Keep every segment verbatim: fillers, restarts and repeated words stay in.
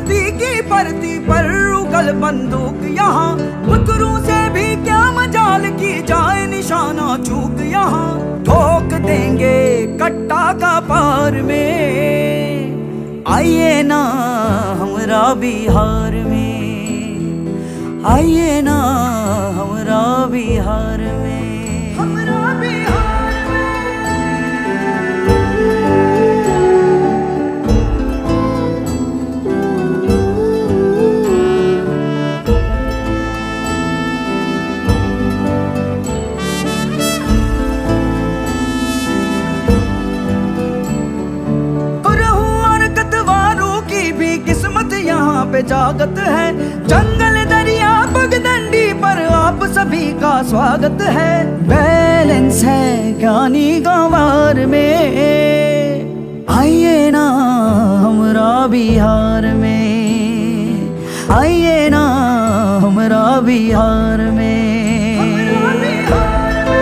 धरती की परती पर उगल बंदूक यहाँ, बुतरों से भी क्या मजाल की जाए निशाना चूक यहाँ। ठोक देंगे कट्टा का पार में, आइए ना हमरा बिहार में, आइए ना हमरा बिहार में, हमरा बिहार में। किस्मत यहाँ पे जागत है, जंगल दरिया पगडंडी पर आप सभी का स्वागत है। बैलेंस है ज्ञानी गंवार में, आइए ना हमरा बिहार में, आइए ना हमरा बिहार में, हमरा बिहार में।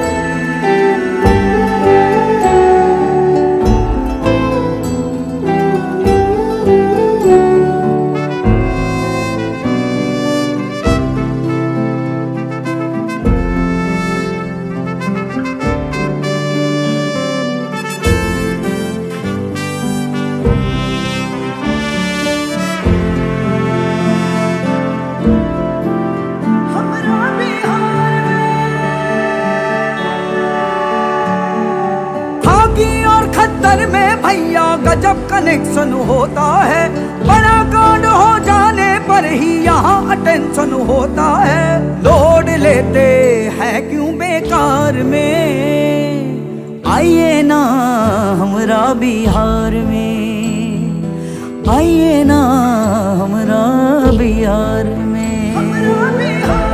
और खद्दर में भैया गजब कनेक्शन होता है, बड़ा कांड हो जाने पर ही यहाँ अटेंशन होता है। लोड लेते हैं क्यों बेकार में, आइए ना हमरा बिहार में, आइए ना हमरा बिहार में, हमरा बिहार।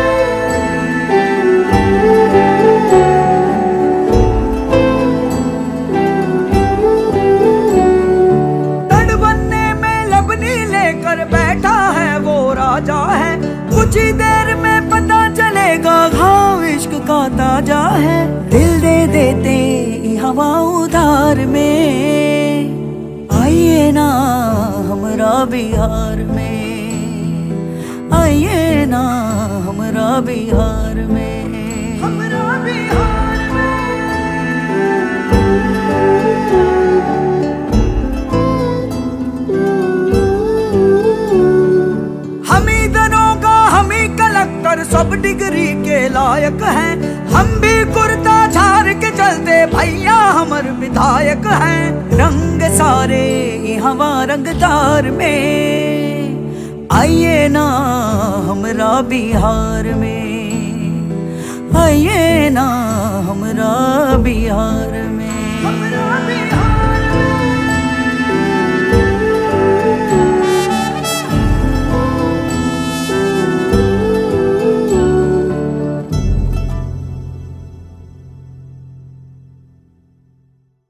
बैठा है वो राजा है, कुछ ही देर में पता चलेगा घाव इश्क का ताजा है। दिल दे देते हवा उधार में, आइए ना हमरा बिहार में, आइए ना हमरा बिहार में, हमरा बिहार में। कलेक्टर सब डिग्री के लायक हैं, हम भी कुर्ता झाड़ के चलते भैया हमर विधायक हैं। रंग सारे हवा रंगदार में, आइए ना हमरा बिहार में, आइए ना हमरा बिहार में, हमरा बिहार।